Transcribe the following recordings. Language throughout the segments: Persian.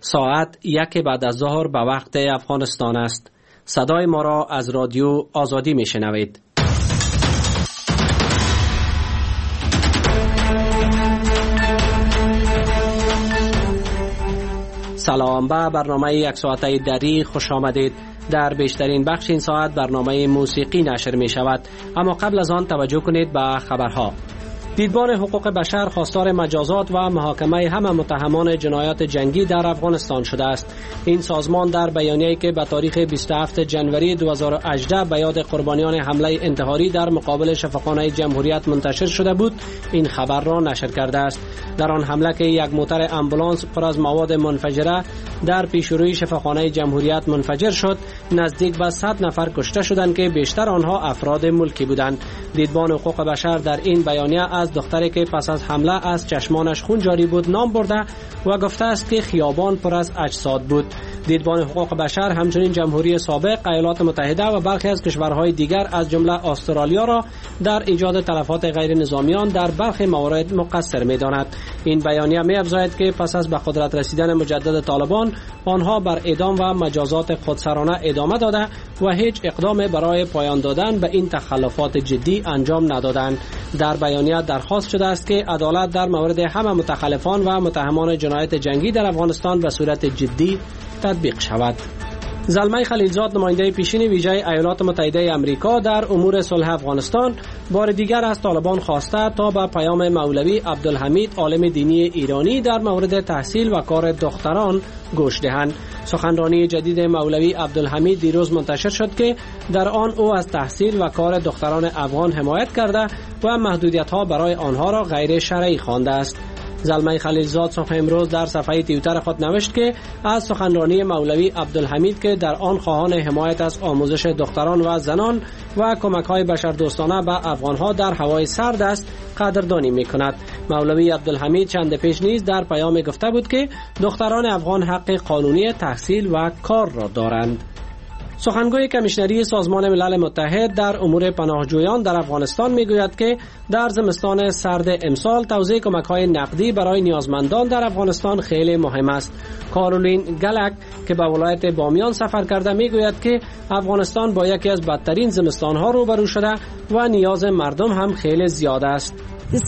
ساعت 1 بعد از ظهر به وقت افغانستان است. صدای ما را از رادیو آزادی می شنوید. سلام، به برنامه یک ساعته دری خوش آمدید. در بیشترین بخش این ساعت برنامه موسیقی نشر می شود، اما قبل از آن توجه کنید به خبرها. دیدبان حقوق بشر خواستار مجازات و محاکمه همه متهمان جنایات جنگی در افغانستان شده است. این سازمان در بیانیه‌ای که به تاریخ 27 جنوری 2018 به یاد قربانیان حمله انتحاری در مقابل شفاخانه جمهوریت منتشر شده بود، این خبر را نشر کرده است. در آن حمله که یک موتر آمبولانس پر از مواد منفجره در پیشروی شفاخانه جمهوریت منفجر شد، نزدیک به 100 نفر کشته شدند که بیشتر آنها افراد ملکی بودند. دیدبان حقوق بشر در این بیانیه از دختری که پس از حمله از چشمانش خون جاری بود نام برده و گفته است که خیابان پر از اجساد بود. دیدبان حقوق بشر همچنین جمهوری سابق، ایالات متحده و برخی از کشورهای دیگر از جمله استرالیا را در ایجاد تلفات غیر نظامیان در برخی موارد مقصر می‌داند. این بیانیه می‌افزاید که پس از به قدرت رسیدن مجدد طالبان، آنها بر اعدام و مجازات خودسرانه ادامه داده و هیچ اقدام برای پایان دادن به این تخلفات جدی انجام ندادند. در بیانیه درخواست شده است که عدالت در مورد همه متخلفان و متهمان جنایت جنگی در افغانستان به صورت جدی تطبیق شود. زلمه خلیلزاد، نماینده پیشین ویژه ایالات متحده آمریکا در امور صلح افغانستان، بار دیگر از طالبان خواسته تا به پیام مولوی عبدالحمید، عالم دینی ایرانی، در مورد تحصیل و کار دختران گوش دهند. سخنرانی جدید مولوی عبدالحمید دیروز منتشر شد که در آن او از تحصیل و کار دختران افغان حمایت کرده و محدودیت‌ها برای آنها را غیر شرعی خوانده است. زلمه خلیلزاد صبح امروز در صفحه توییتر خود نوشت که از سخنرانی مولوی عبدالحمید که در آن خواهان حمایت از آموزش دختران و زنان و کمک‌های بشردوستانه به افغان‌ها در هوای سرد است قدردانی می‌کند. مولوی عبدالحمید چند پیش نیز در پیام گفته بود که دختران افغان حق قانونی تحصیل و کار را دارند. سخنگوی کمیشنری سازمان ملل متحد در امور پناهجویان در افغانستان میگوید که در زمستان سرد امسال توزیع کمک‌های نقدی برای نیازمندان در افغانستان خیلی مهم است. کارولین گلک که به ولایت بامیان سفر کرده میگوید که افغانستان با یکی از بدترین زمستان‌ها روبرو شده و نیاز مردم هم خیلی زیاد است.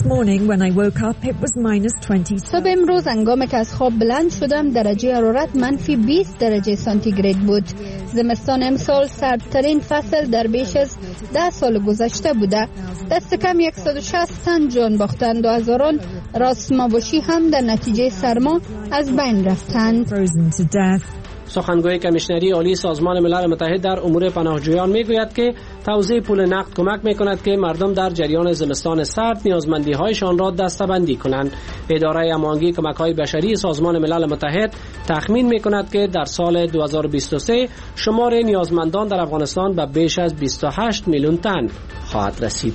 صبح امروز هنگامی که از خواب بلند شدم درجه حرارت -20 درجه سانتیگراد بود. زمستان امسال سردترین فصل در بیش از 10 سال گذشته بوده. دست کم 160 تن جان باختند و هزاران راسماوشی هم در نتیجه سرما از بین رفتند. سخنگوی کمیشنری عالی سازمان ملل متحد در امور پناهجویان میگوید که توزیع پول نقد کمک میکند که مردم در جریان زمستان سرد نیازمندی‌هایشان را دسته‌بندی کنند. اداره هماهنگی کمک‌های بشری سازمان ملل متحد تخمین میکند که در سال 2023 شمار نیازمندان در افغانستان به بیش از 28 میلیون تن خواهد رسید.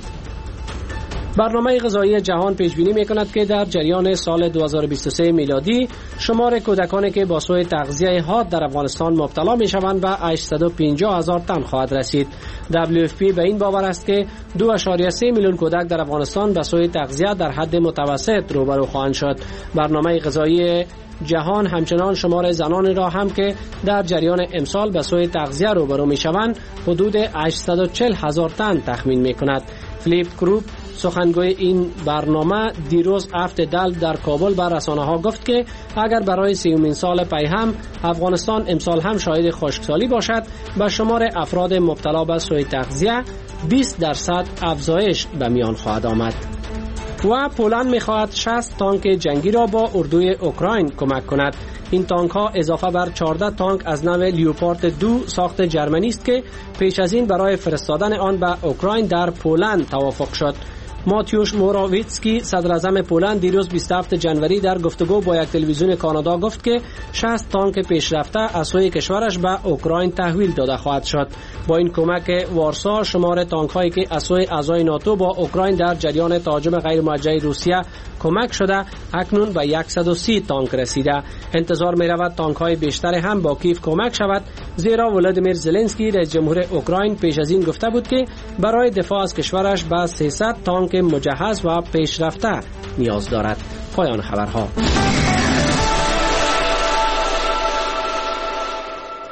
برنامه غذایی جهان پیش بینی می‌کند که در جریان سال 2023 میلادی شمار کودکانی که با سوء تغذیه حاد در افغانستان مبتلا می‌شوند به 850,000 تن خواهد رسید. WFP به این باور است که 2.3 میلیون کودک در افغانستان به سوء تغذیه در حد متوسط روبرو خواهند شد. برنامه غذایی جهان همچنان شمار زنانی را هم که در جریان امسال به سوء تغذیه روبرو می‌شوند حدود 840,000 تن تخمین می‌کند. فلیپ کروپ، سخنگوی این برنامه، دیروز هفت دل در کابل بر رسانه‌ها گفت که اگر برای 30مین سال پی هم افغانستان امسال هم شاهد خشکسالی باشد، به شمار افراد مبتلا به سوء تغذیه 20% افزایش به میان خواهد آمد. و پولند می‌خواهد 60 تانک جنگی را با اردوی اوکراین کمک کند. این تانک ها اضافه بر 14 تانک از نوع لیوپارد 2 ساخت جرمنی است که پیش از این برای فرستادن آن به اوکراین در پولند توافق شد. ماتیوش موراویتسکی، صدراعظم پولند، دیروز 27 جنوری در گفتگو با یک تلویزیون کانادا گفت که 60 تانک پیشرفته از سوی کشورش به اوکراین تحویل داده خواهد شد. با این کمک وارسا شمار تانک هایی که از سوی اعضای ناتو با اوکراین در جریان تهاجم غیر موجه روسیه کمک شده اکنون به 130 تانک رسیده. انتظار می رود تانک های بیشتر هم با کیف کمک شود، زیرا ولادیمیر زلنسکی رئیس جمهور اوکراین پیش از این گفته بود که برای دفاع از کشورش به 300 تانک مجهز و پیشرفته نیاز دارد. پایان خبرها.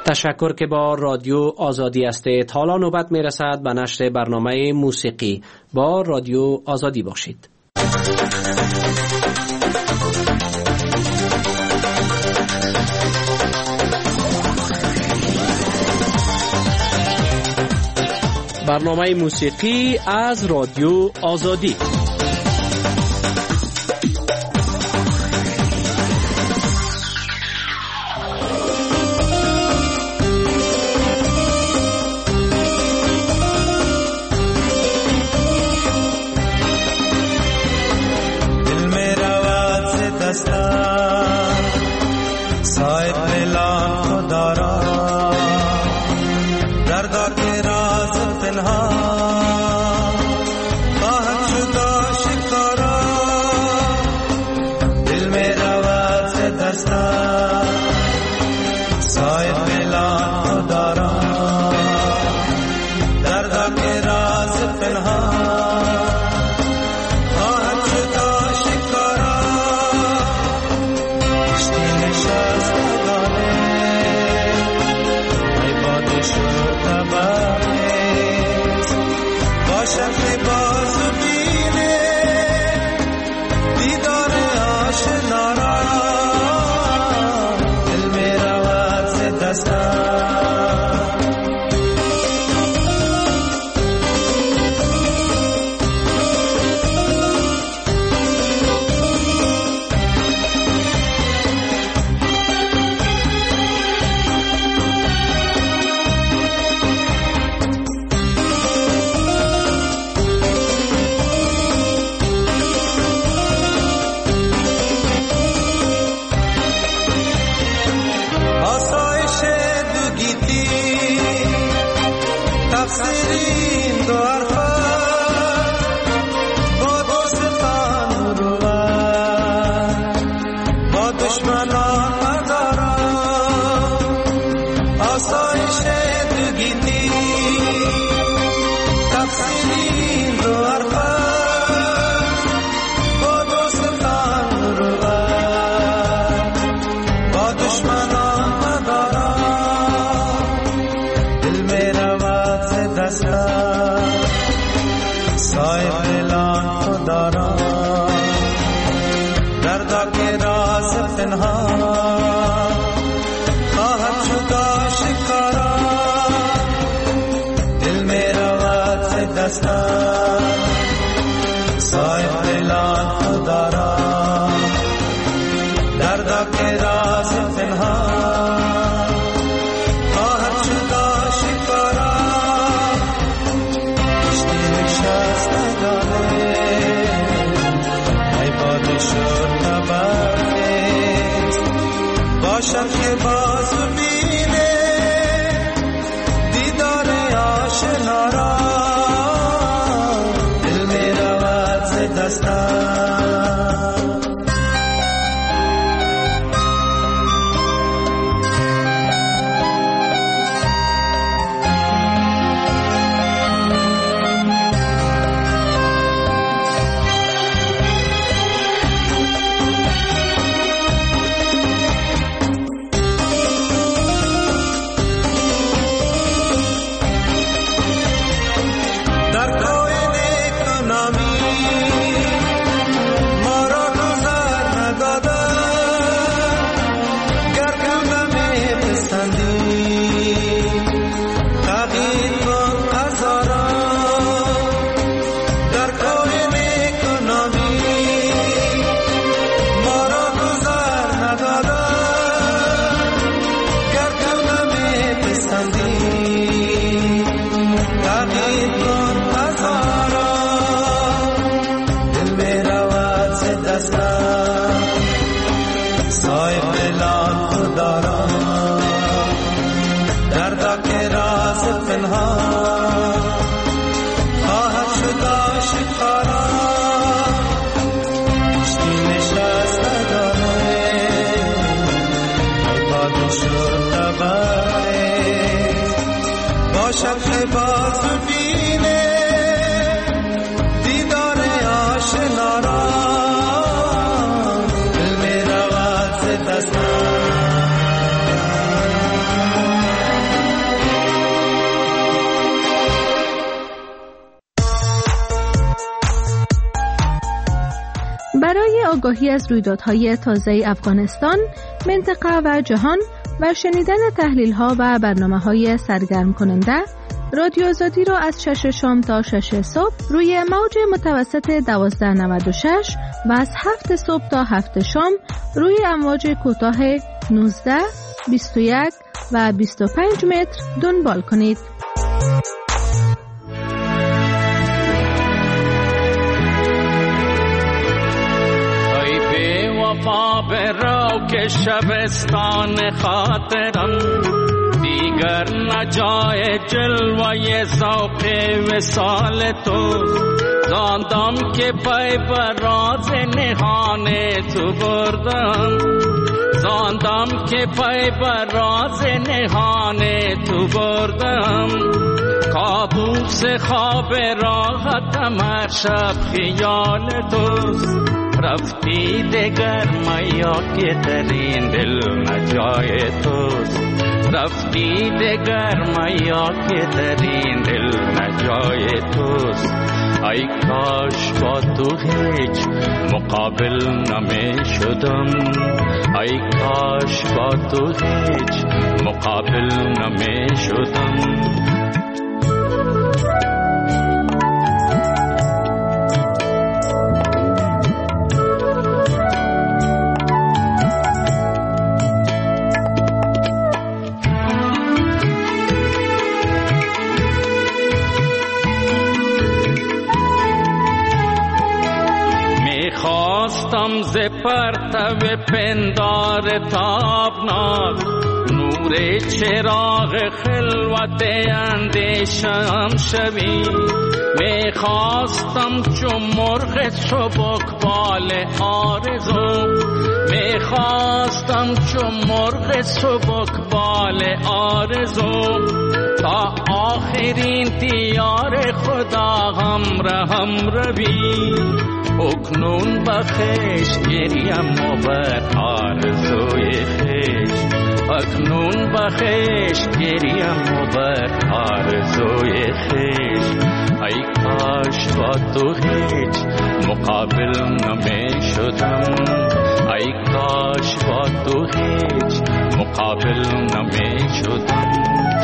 تشکر که با رادیو آزادی هستید. حالا نوبت می رسد به نشر برنامه موسیقی. با رادیو آزادی باشید. برنامه موسیقی از رادیو آزادی. آگاهی از رویدادهای تازه افغانستان، منطقه و جهان و شنیدن تحلیل‌ها و برنامه‌های سرگرم کننده، رادیو آزادی را از 6 شام تا 6 صبح روی موج متوسط 1296 و از 7 صبح تا 7 شام روی امواج کوتاه 19، 21 و 25 متر دنبال کنید. وفا برو که شبستان خاطرم دیگر نجای جلوه ذوق وصال تو، زاندم که پای بر راز نهان تو بردم، زاندم که پای بر راز نهان تو بردم، کابوس خواب راحتم هر شب خیال توست، رفتی دگر میا که ترین دل نجای توست، رفتی دگر میا که ترین دل نجای توست، ای کاش با تو هیچ مقابل نمی شدم، ای کاش با تو هیچ مقابل نمی شدم. خواستم ز پرتو پندار تابناک نور چراغ خلوت اندیشم شوی، می خواستم چون مرغ چبک بال آرزو، می خواستم چون مرغ چبک بال آرزو، تا آخرین دیار خدا هم روی، اکنون بخش گریم و بر آرزوی خیش، اکنون بخش گریم و بر آرزوی خیش، ای کاش با تو هیچ مقابل نمی شدم، ای کاش با تو هیچ مقابل نمی شدم.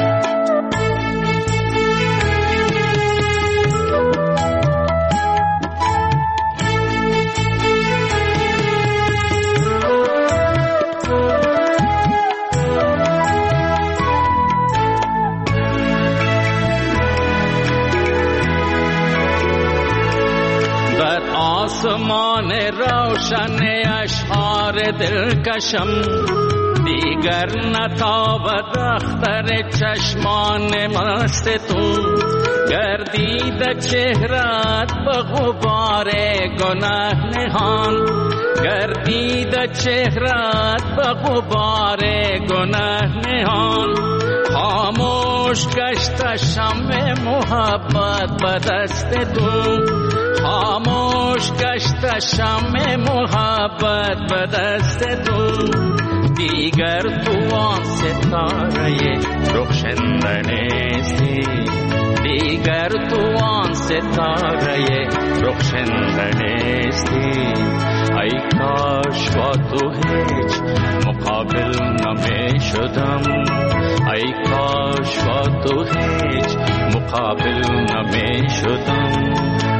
آسمان روشن اشعار دلکشم دیگر نتابد اختر چشمان مست تو، گردید چهرت به غبار گناه نهان، گردید چهرت به غبار گناه نهان، خاموش گشت شمع محبت به دست تو، خاموش گشت شمع محبت به دست تو، دیگر تو آن ستاره رخشنده نیستی، دیگر تو آن ستاره رخشنده نیستی، ای کاش با تو هیچ مقابل نمی شدم، ای کاش با تو هیچ مقابل نمی شدم.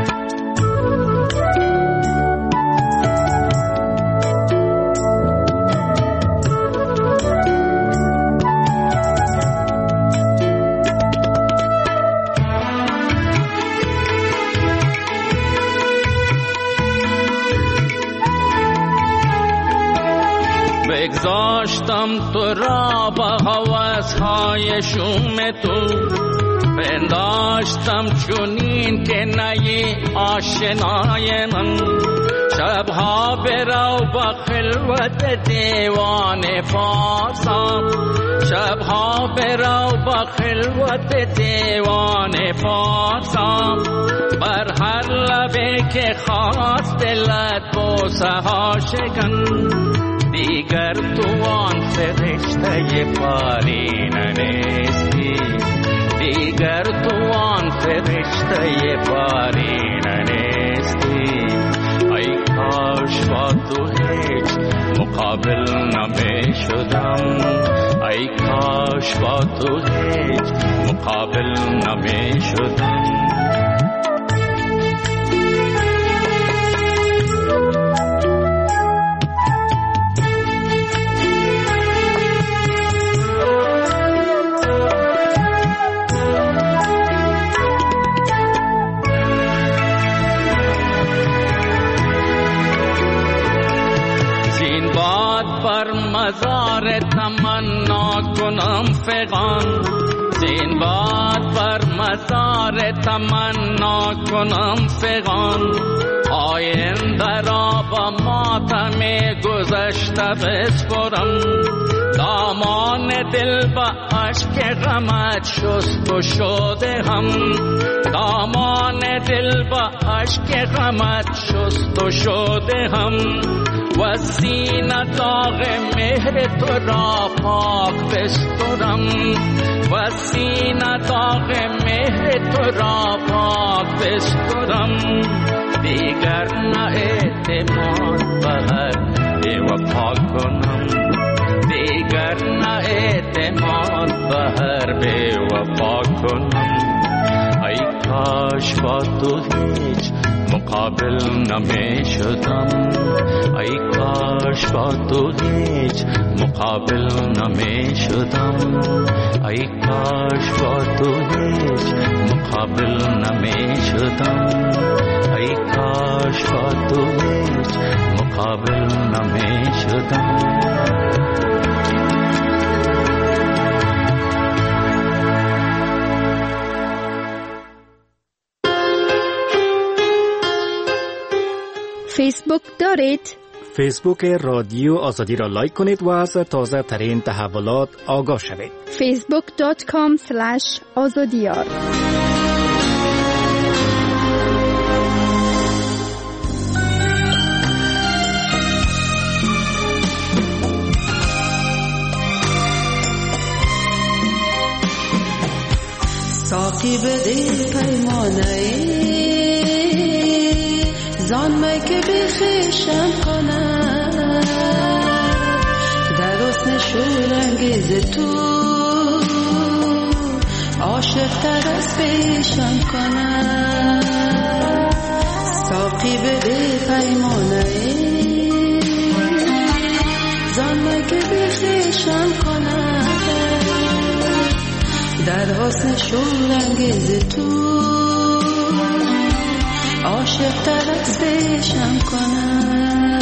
بگذاشتم تو را با هوس‌های شوم تو، پنداشتم چونین که نی آشنای من، شبها برو با خلوت دیوان فارسم، شبها برو با خلوت دیوان فارسم، بر هر لبه که خواست دلت بوسه ها شکن، دیگر تو آن فرشته پارینه نیستی، دیگر تو آن فرشته پارینه نیستی، ای کاش با تو مقابل نمی شدم. ای کاش با تو هیچ مقابل نمی شدم. مزار تمنا کنم فغان، زین باد بر مزار تمنا کنم فغان. آینده را با ماتم گذشته بسپرم، دامان دل با عشق غمت شست و شده هم. دامان دل با عشق غمت شست و شده هم. و سینه داغ مهر تو را پاک بسترم، و سینه داغ مهر تو را پاک بسترم. دیگر نه اعتماد بر بی وفا کنم، دیگر نه اعتماد بر بی وفا کنم. ای کاش با تو هیچ مقابل نمی شدم. ای کاش با تو هیچ مقابل نمی شدم. ای کاش با تو هیچ مقابل نمی شدم. ای کاش با تو هیچ مقابل نمی شدم. فیسبوک دارید؟ فیسبوک رادیو آزادی را لایک کنید و از تازه ترین تحولات آگاه شوید. facebook.com/azadiyar. ساقی بده پیمانه زان می که بخشم کنم، در حسن شورانگیز تو عاشق تر از پیشم کنم. ساقی بده پیمانه زان می که بخشم کنم، در حسن شورانگیز تو عاشق تر از پیشم کنم.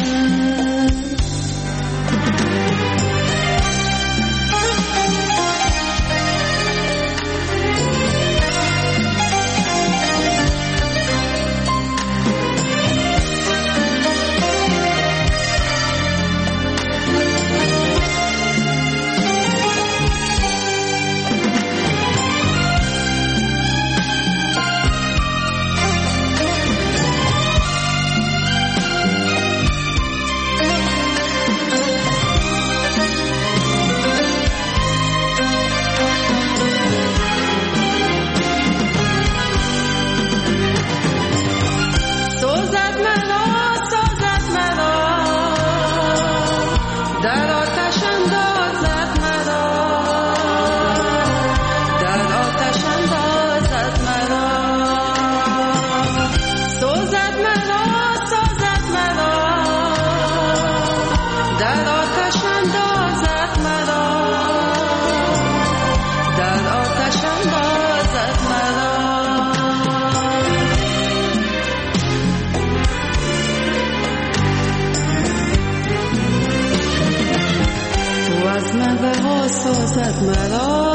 سازد مرا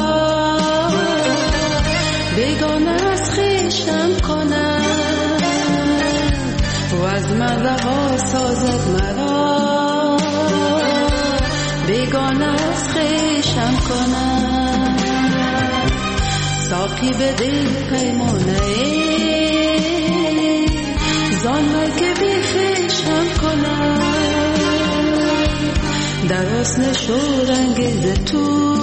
بیگانه از خویشم کنم، و از من رها سازد مرا بیگانه از خویشم کنم. ساقی بده پیمانه زان می که بی خویشم کنم، در حسن شورانگیز تو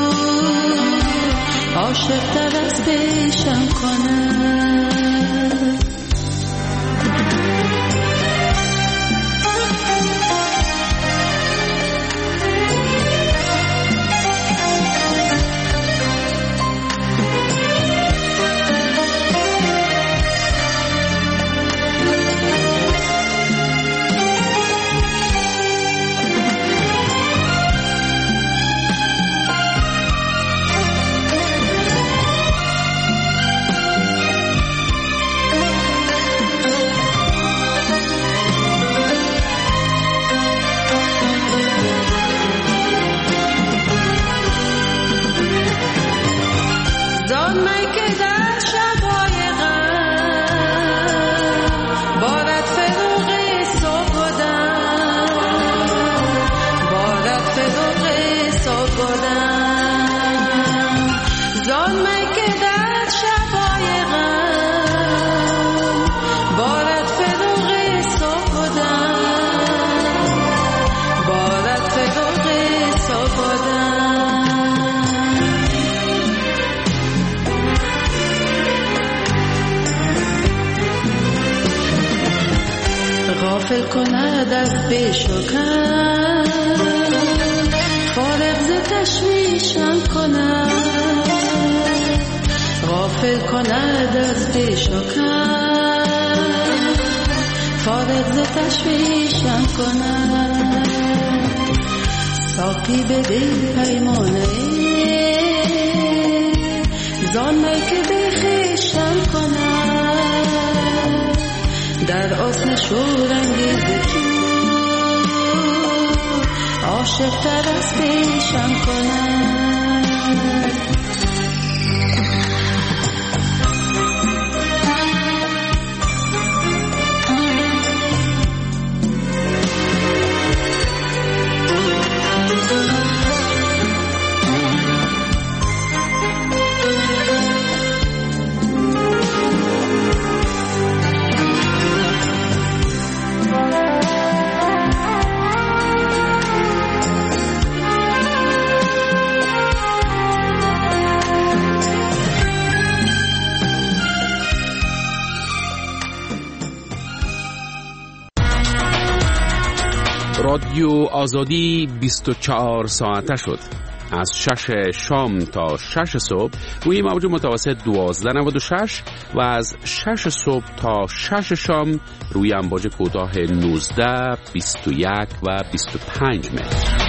عاشق تر از پیشم کنم. کند از پیش و کم، فارغ ز تشویشم کند، غافل کند از پیش و کم، فارغ ز تشویشم کند. ساقی بده پیمانه زانه که بخیشم کند، در آسن شورانگیز تو عاشق تر از پیشم کند. رادیو آزادی 24 ساعته شد. از 6 شام تا 6 صبح روی موج متوسط 1296 و از 6 صبح تا 6 شام روی امواج کوتاه 19، 21 و 25 متر.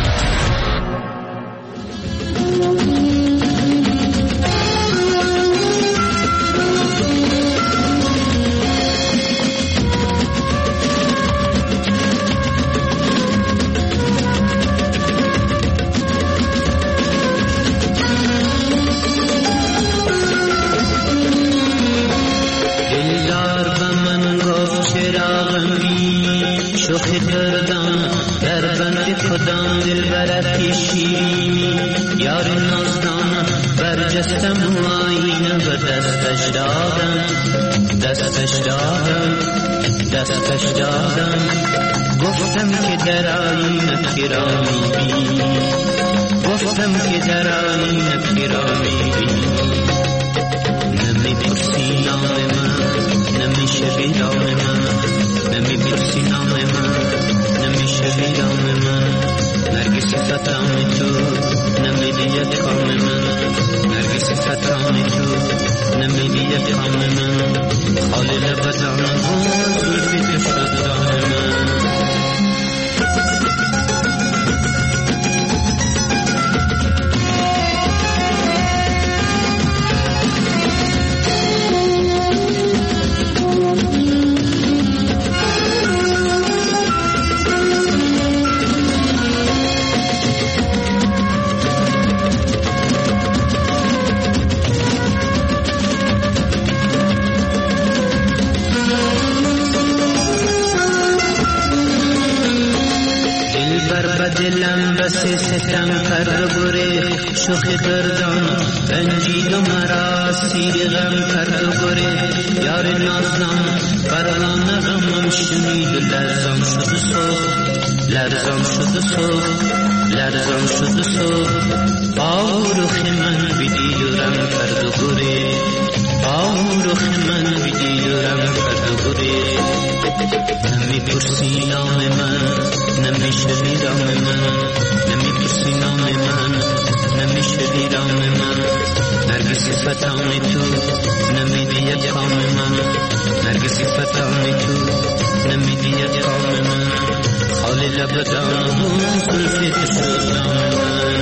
دستش دادم گفتم که در آینه پیرامی بینی، گفتم که در آینه پیرامی بینی. نمیپرسی نام من، نمیشه بیرام من، نمیپرسی نام من، نمیشه بیرام من. نرگس فتام تو نمیدید کام من، نرگس فتام تو نمیدید کام من. خالی لبزانم زلفی تو شد دام من. دلم بس ستم کرد گره، شوخ گردان رنجید و مرا سیر غم کرد گره. یار نازم بران غمم شنید و لرزم شد صبح، لرزم شد صبح، لرزم شد صبح. با رخ من بدید و رم کرد گره، با رخ من بدید و رم کرد گره. نمیپرسی نام من، نمیشه بیرام من، نمیپرسی نام من، نمیشه بیرام من. نرگس فتام تو نمیدید کام من، نرگس فتام تو نمیدید کام من. خالی لبدان زلفی تو شد نام من.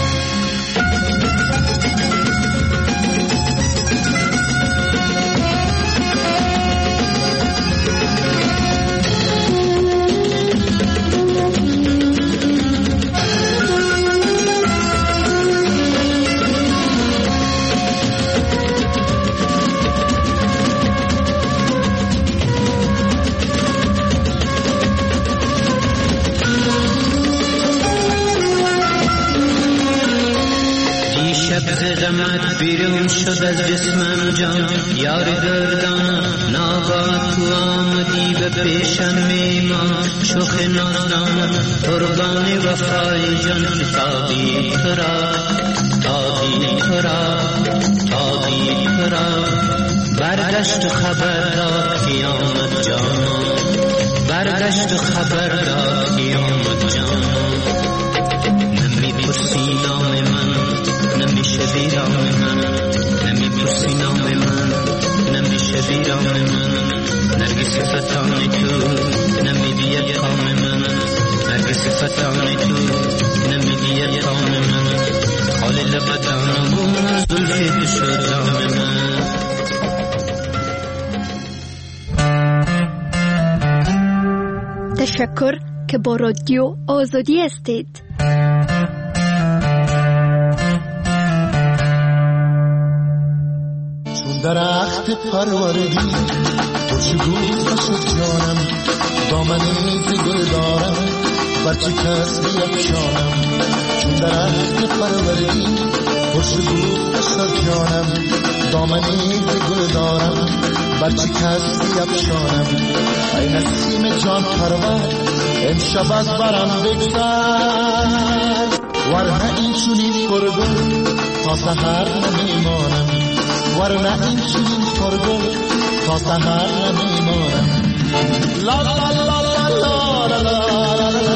غمت بیرون شد از جسمم جان، یار گردان ناگاه تو آمدی به پیشم میمان. شوخ نازدان قربان وفای جان، تادی ترا تادی ترا تادی ترا. برگشت خبر داد که آمد جانان، برگشت و خبر داد قیامت جان. نمیپرسی نام من، نمیشه ویران من. نمیپرسی نام من، نمیشه ویران من. نرگس فتان تو نمیدید کام من. نرگس فتان تو نمیدید کام من. خال لبدانم زلفی شد جام من. تشکر که با رادیو آزادی هستید. چون درخت پروردی خوشبو شد جانم. دامنی ز گل دارم برچه کس بیفشانم. چون درخت پروردی خوشبو شد جانم. دامنی ز گل دارم برچه کس بیفشانم. ای نسیم جان پرور امشب از برم بگذر. ورنه این چونین پرگل تا سحر نمیمانم. ورنه این چونین پرگل تا سحر نمیمانم. لا لا لا لا لا لا لا لا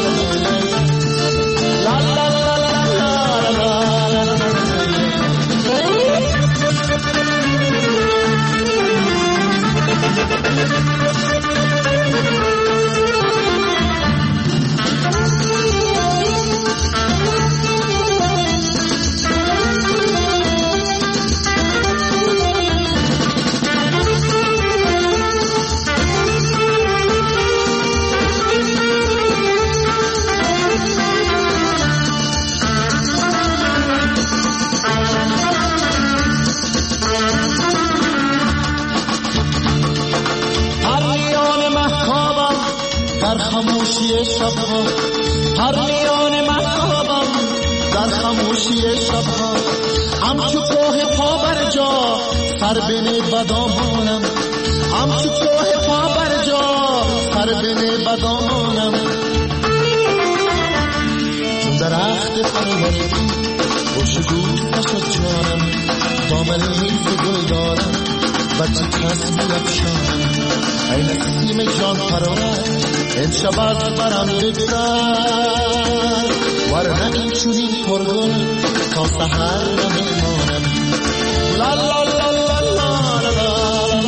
خاموشی شبها. هر میان مهتابم در خاموشی شبها. همچو کوه پا بر جا سر بین بدامانم. همچو کوه پا بر جا سر بین بدامانم. چون درخت پروردی خوشبو نشد جانم. دامنی ز گل دارم بچه کس بیفشانم. ای نسیم جان پرور امشب از برم بگذر. ورنه این چونین پرگل تا سحر نمیمانم. لا لا لا لا لا لا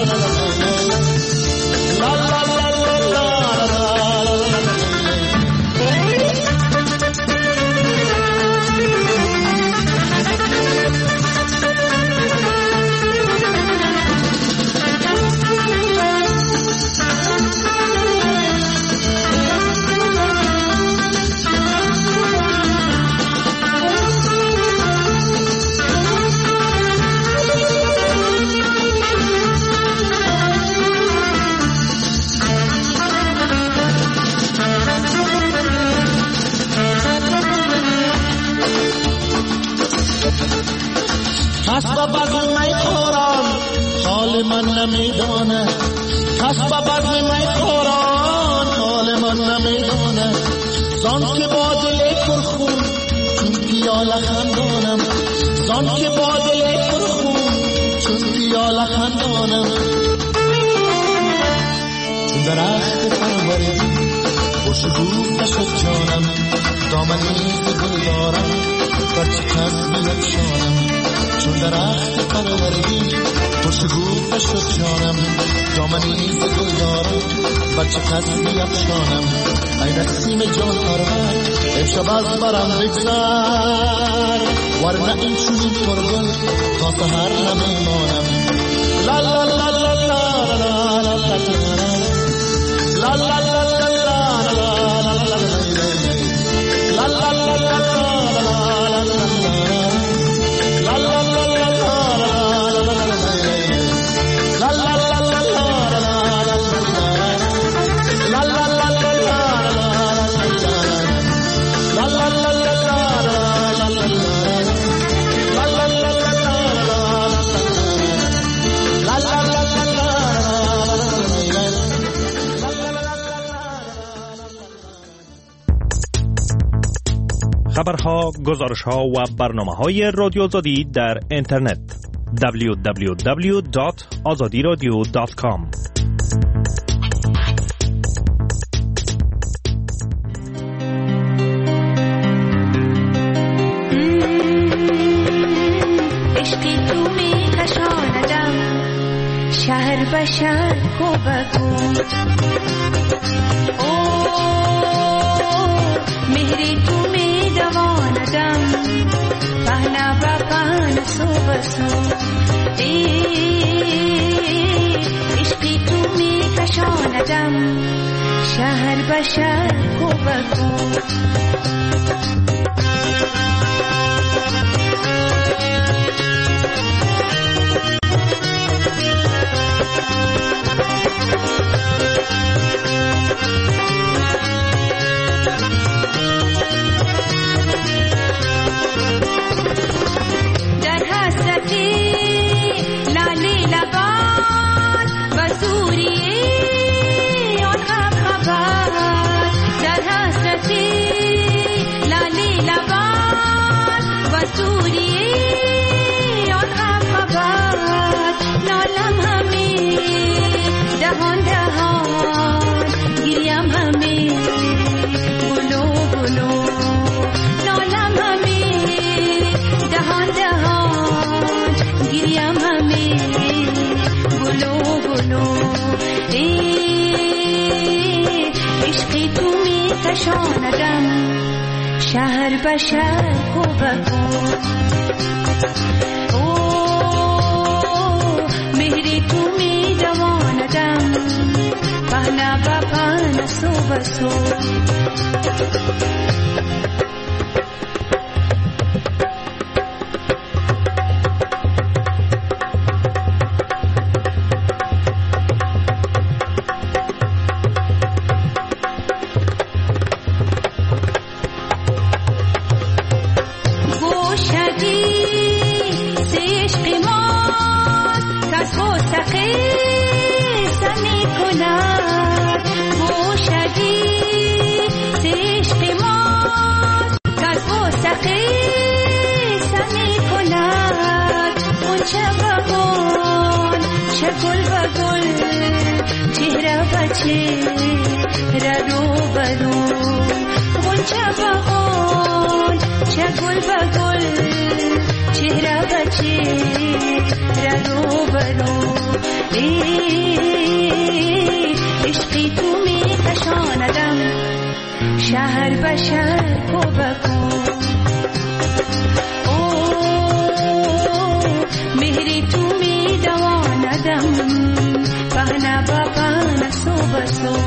کس بزم می خوران حال من نمیدانه. کس بزم می خوران حال من نمیدانه. زان که با دل پرخون چون پیاله خندانم. زان که با دل پرخون چون پیاله خندانم. چون درخت پروردی خوشبو نشد جانم. دامنی ز گل دارم برچه کس بیفشانم. چون درخت پروردی خوشبو نشد جانم. دامنی ز گل دارم برچه کس بیفشانم. ای نسیم جان پرور امشب از برم بگذر. ورنه این چونین پرگل تا سحر نمیمانم. لا لا لا لا لا لا لا لا لا لا خبرها، گزارش‌ها و برنامه‌های رادیو آزادی در اینترنت www.azadiradio.com بشر کو بگو مهری تو می دواندم پهنا با پهن سو بسو عشقی تو می کشاندم شهر بشر کو بگو شهر بشر کو بگو مهری تو می دواندم پهنا با پهن سو بسو شهر بشر کو بگو مهری تو می دواندم پهنا با پهن سو بسو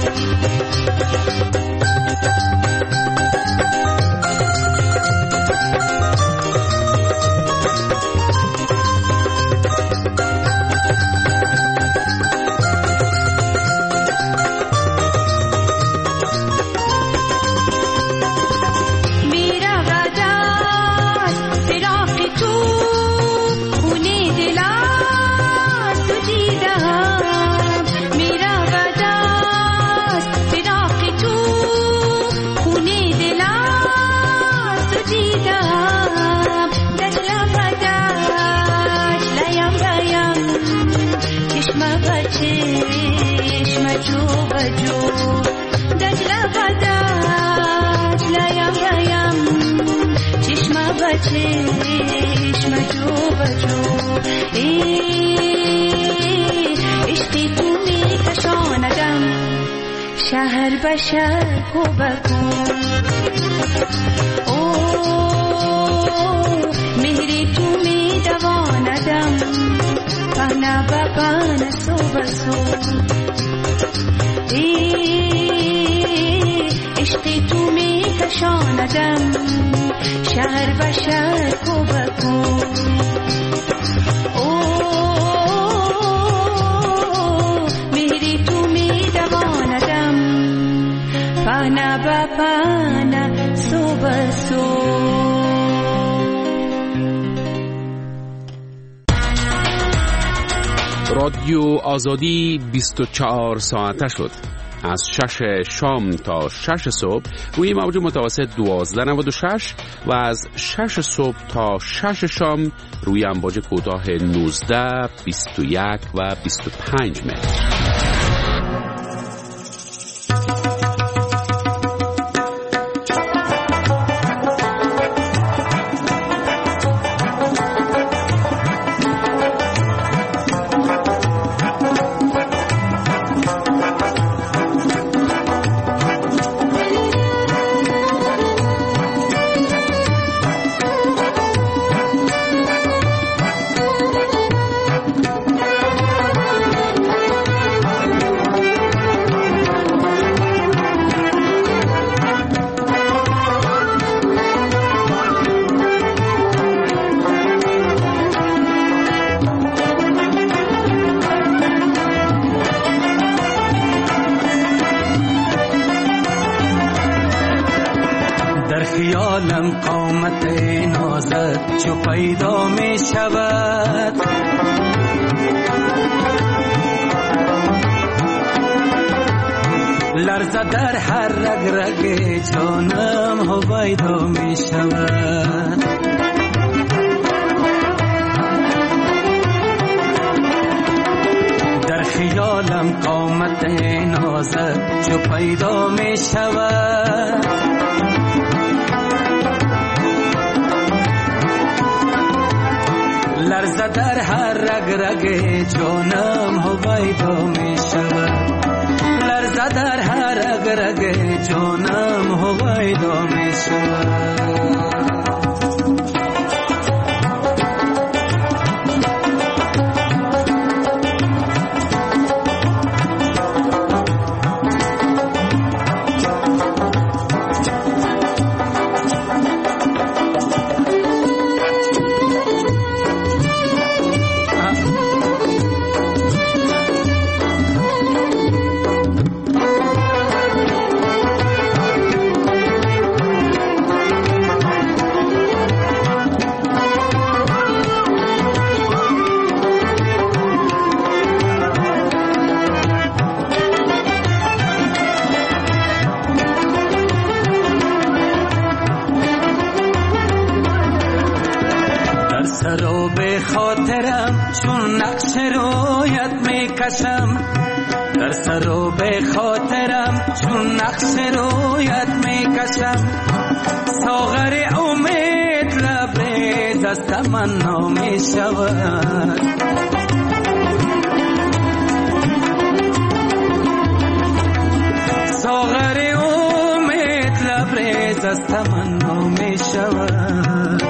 چشم جو بجو عشقی تو می کشاندم شهر بشر کو بگو مهری تو می دواندم پهنا با پهن سو بسو عشقی تو می کشاندم شهر بشر کو بگو مهری تو می دواندم پهنا با پهن سو بسو رادیو آزادی 24 ساعته شد. از 6 شام تا 6 صبح روی موج متوسط 1296 و از 6 صبح تا 6 شام روی امواج کوتاه 19, 21 و 25 متر. قامت نازت چو پیدا می شود، لرزه در هر رگ رگ جانم هویدا می شود. در خیالم قامت نازت چو پیدا می شود، لرزه در هر رگ رگ جانم هویدا می شود، لرزه در هر رگ رگ جانم هویدا می شود. چون نقش رویت می کشم، در سر و به خاطرم چون نقش رویت می کشم، ساغر امید لبریز از تمنا می شود، ساغر امید لبریز از تمنا می شود.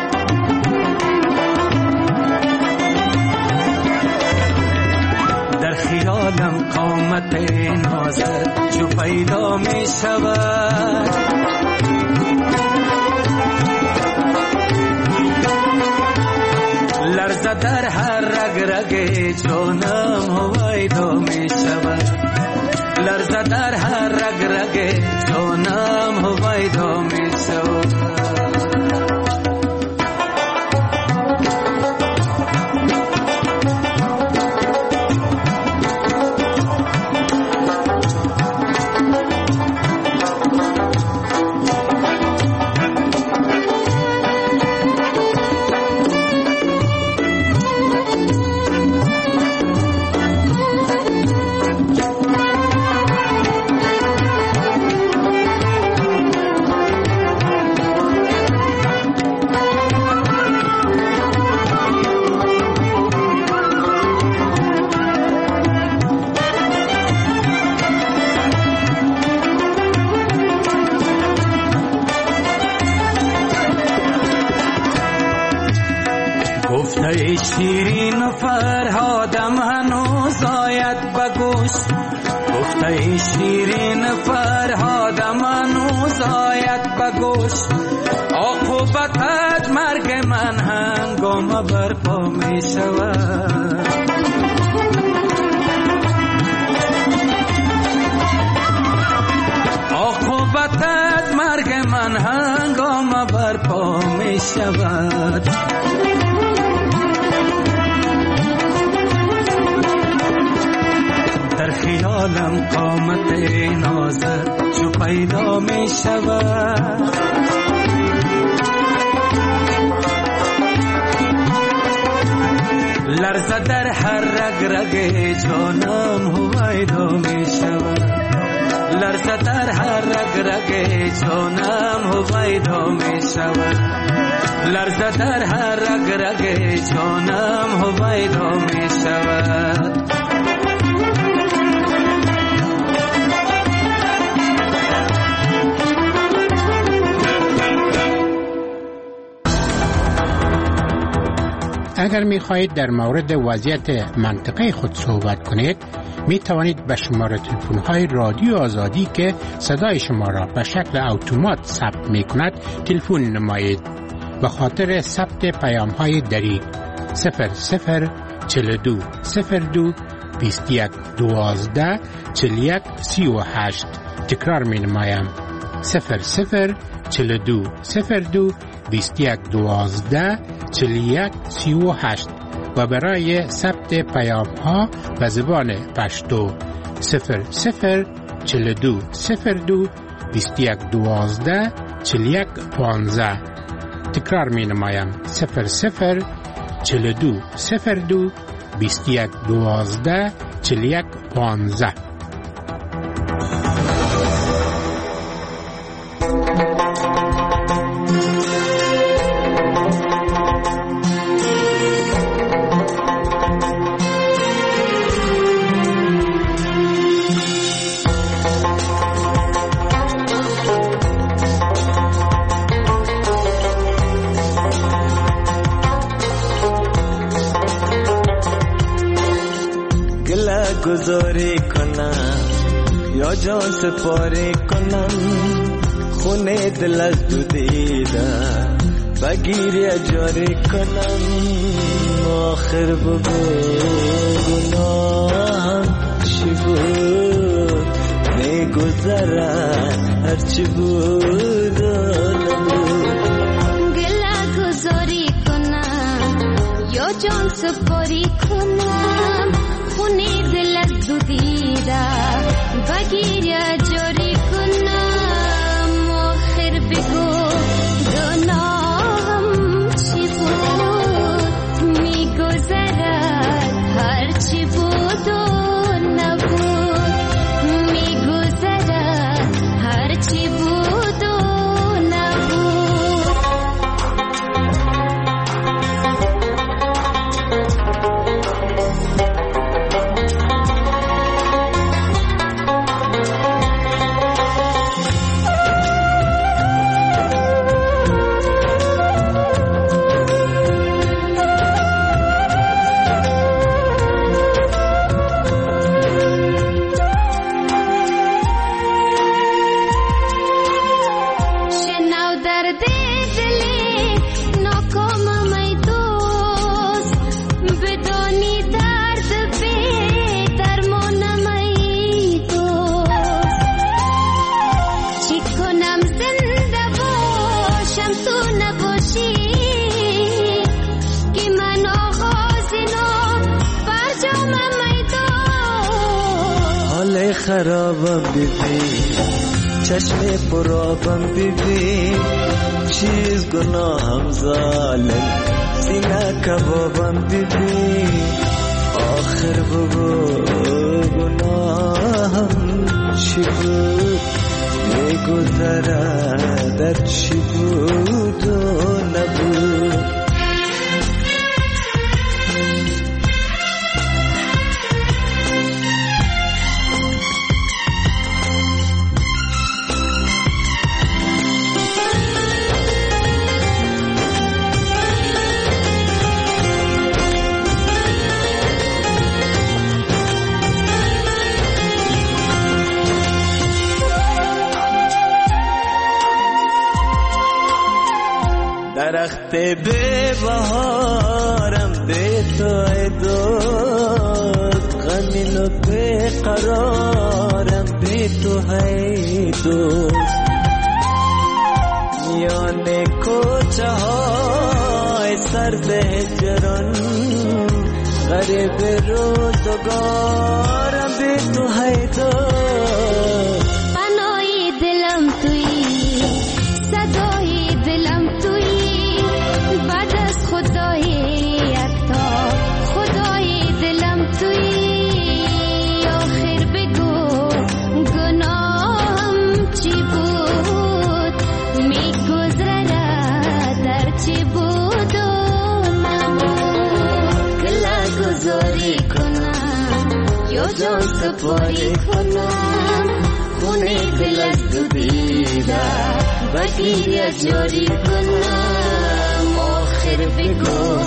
خیالم قامت نازت چو پیدا می شود، لرزه در هر رگ رگ جانم هویدا می شود، لرزه در هر رگ رگ جانم هویدا می شود. گفته شیرین و فرهادم هنوز آید بگوش، گفته شیرین فرهادم هنوز آید بگوش، عاقبتت مرگ من هنگام برپا می شود، عاقبتت مرگ من هنگام برپا می شود. در خیالم قامت نازت چو پیدا می شود، لرزه در هر رگ رگ جانم هویدا می شود، لرزه در هر رگ رگ جانم هویدا می شود، لرزه در هر رگ رگ جانم هویدا می شود. اگر می خواهید در مورد وضعیت منطقه خود صحبت کنید، می توانید به شماره تلفن های رادیو آزادی که صدای شما را به شکل اتومات ثبت می کند تلفن نمایید. به خاطر ثبت پیام های دری 0042 02 21 12 41 38. تکرار می نمایم 0042 02 2112 41 38 و برای ثبت پیام ها به زبان پشتو 00 42 02 2112 41 15. تکرار می نمایم 00 42 02 2112 41 15. گذاری کنم یا جان سپاری کنم خونه دل از تو دیدم بگیری اجاری کنم آخر بگو گناهم چی بود میگذرم هرچی بود و نبود گله گذاری کنم یا جان سپاری کنم خونه دل از تو دیدم بگیر اجاری کنم آخر بگو گناهم چی بود میگذرد هرچی بود و نبود میگذرد هرچی بود و نبود خرابم ببین چشم پرابم ببین چیز گناهم ظالم سینه کبابم ببین آخر بگو گناهم چی بود میگذرد در چی بود و نبود درخت به بهارم به تو دوست غمین و به قرارم به تو ای دوست میان کوچه های سرد هجران غریب روزگارم به تو ای دوست پناهی دلم تویی صدای دلم تویی بعد از خدای یکتا خدای دلم تویی آخر بگو گناهم چی بود میگذرد در چی بود و نبود گله گذاری کنم یا جان سپاری کنم خونه دل از تو دیدم بگیر اجاری کنم آخر بگو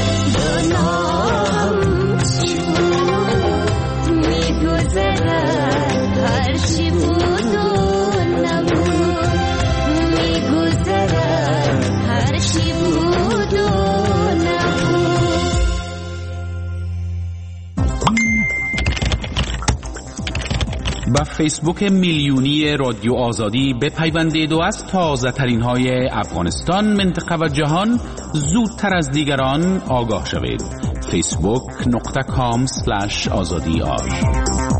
گناهم چی بود میگذرد هر چی بود و نبود میگذرد هر چی بود و نبود به فیسبوک میلیونی رادیو آزادی بپیوندید و از تازه ترین های افغانستان، منطقه و جهان زودتر از دیگران آگاه شوید. facebook.com/azadi.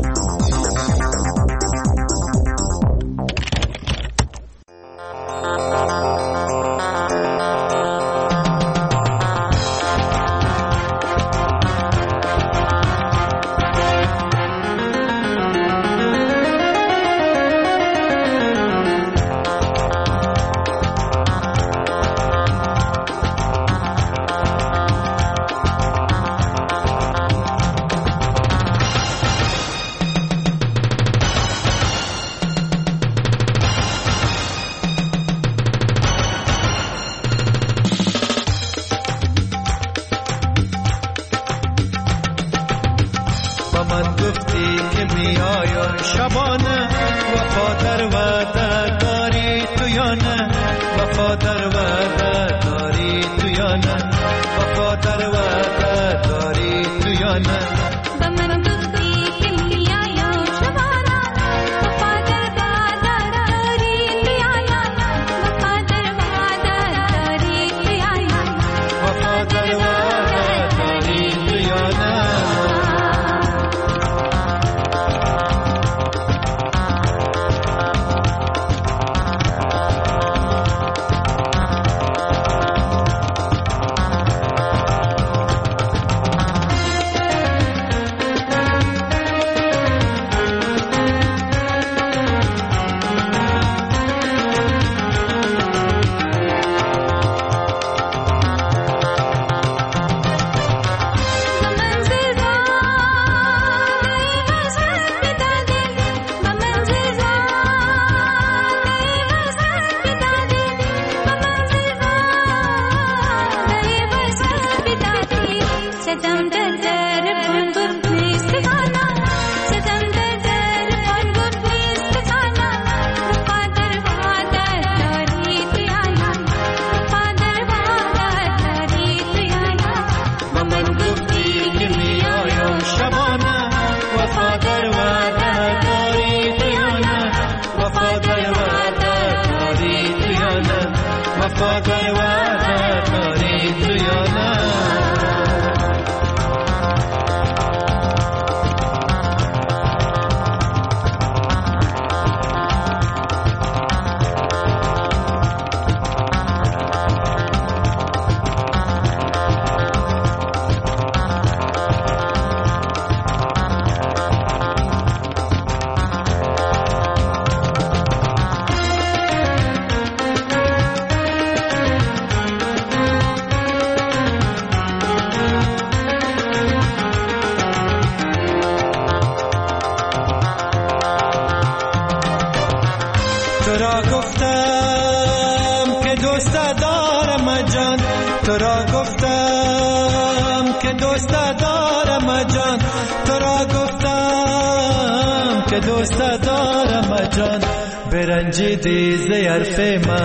برنجیدی زیرف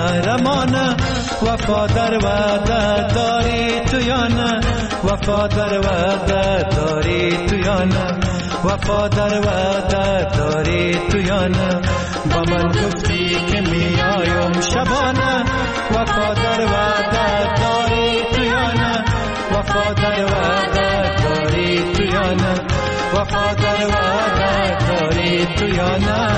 مرمانه وفادار وعده داری تو یا نه وفادار وعده داری تو یا نه وفادار وعده داری تو یا نه با من گفتی که میایم شبانه وفادار وعده داری تو یا نه وفادار وعده داری تو یا نه وفادار وعده داری تو یا نه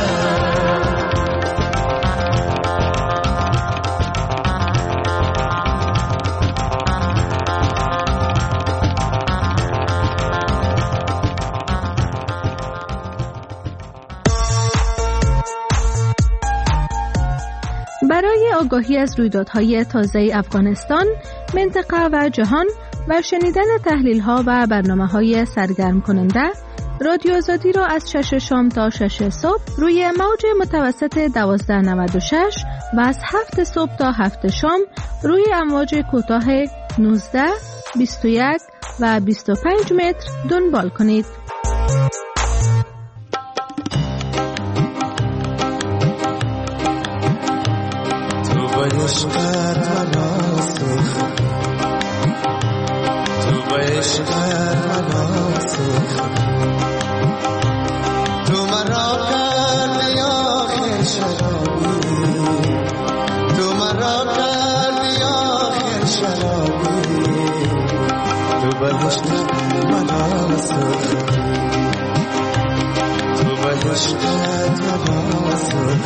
برای آگاهی از رویدادهای تازه افغانستان، منطقه و جهان و شنیدن تحلیل‌ها و برنامه‌های سرگرم کننده، رادیو آزادی را از 6 شام تا 6 صبح روی موج متوسط 1296 و از 7 صبح تا 7 شام روی امواج کوتاه 19، 21 و 25 متر دنبال کنید. تو مرا بهشت مناسخ تو بهشتت مناسخ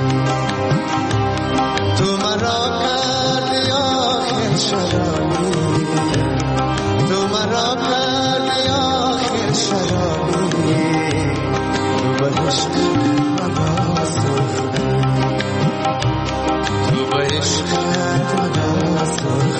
تو مرا کردی آخر شرامی تو مرا کردی آخر شرامی تو بهشت مناسخ تو بهشتت مناسخ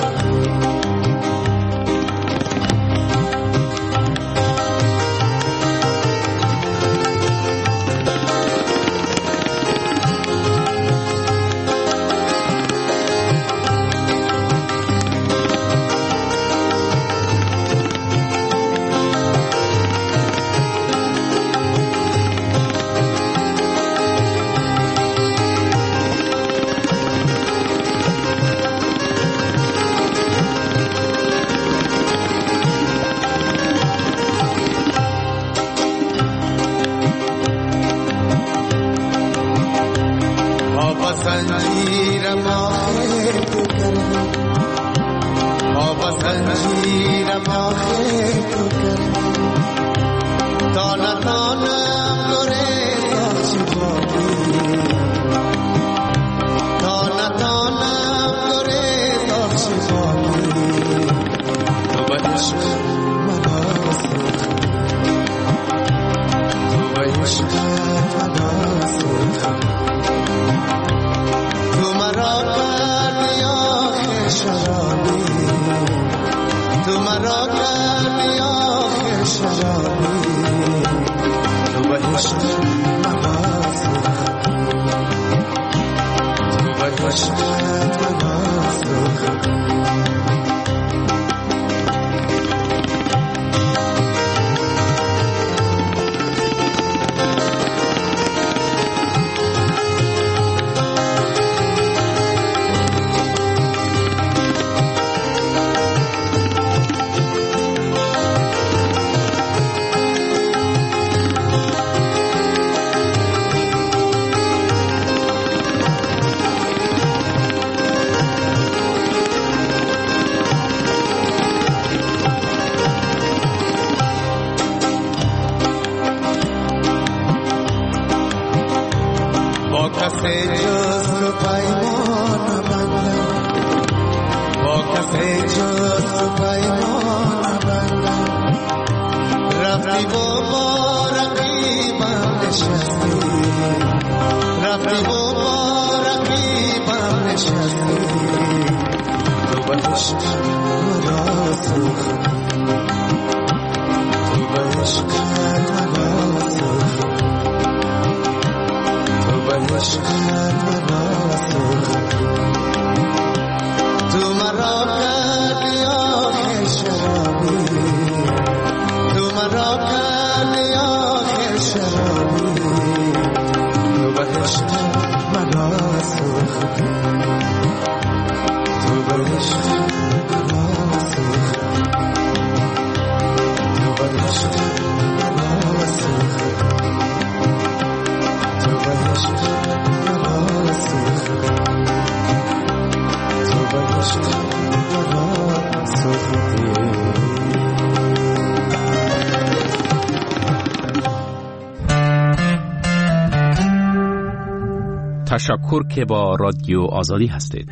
تشکر که با رادیو آزادی هستید.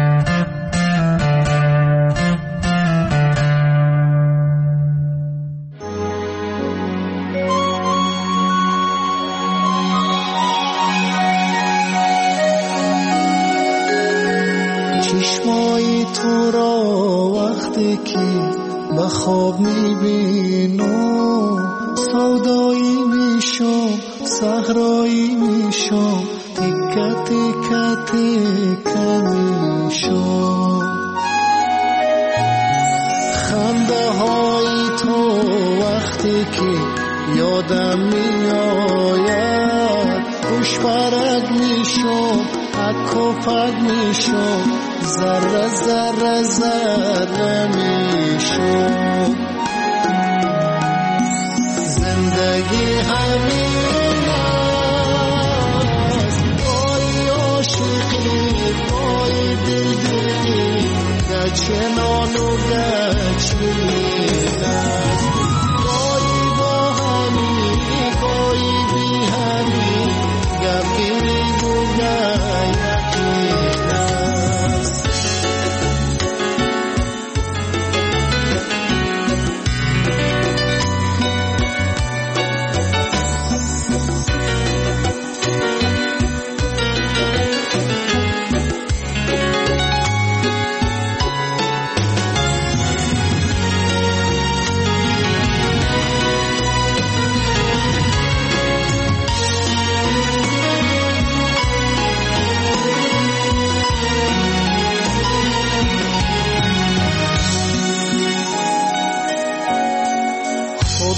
چشمای تو را وقتی که به خواب میبینم سودایی میشم صحرایی میشم تکه تکه تکه میشم خنده های تو وقتی که یادم میآید خوش برگ میشم حک و پک میشم ذره ذره ذره میشم زندگی همین است پای عاشقی پای دلدلی گچنان و گچی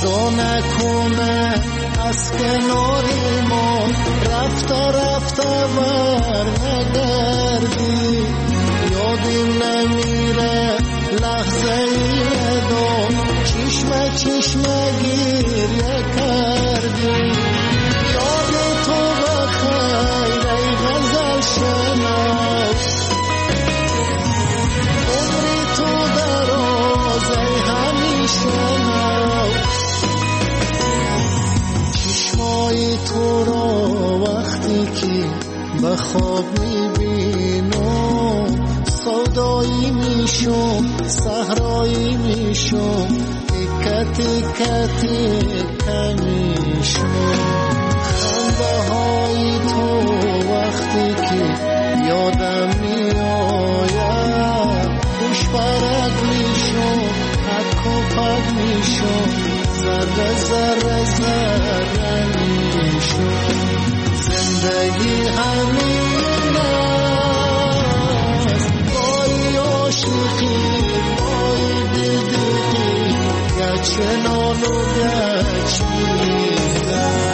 رضا نکنه از کناری ما، رفته رفته بر نگردی، یادیم نمیره لحظه ای دو، چشمه چشمه گریه کردی، یاد تو بخیر ای غزل شناس، عمری تو دراز ای همیشه ناز، چشمای تو را وقتی که به خواب میبینم، سودایی میشم صحرایی میشم، تیکه تیکه تیکه میشم، خنده های تو وقتی که یادم میآید، خوش برگ میشم پک و پک میشم، ذره ذره ذره میشم، زندگی همین است، بای عاشقی بای دلدقی، گچ نان و گچ میزن.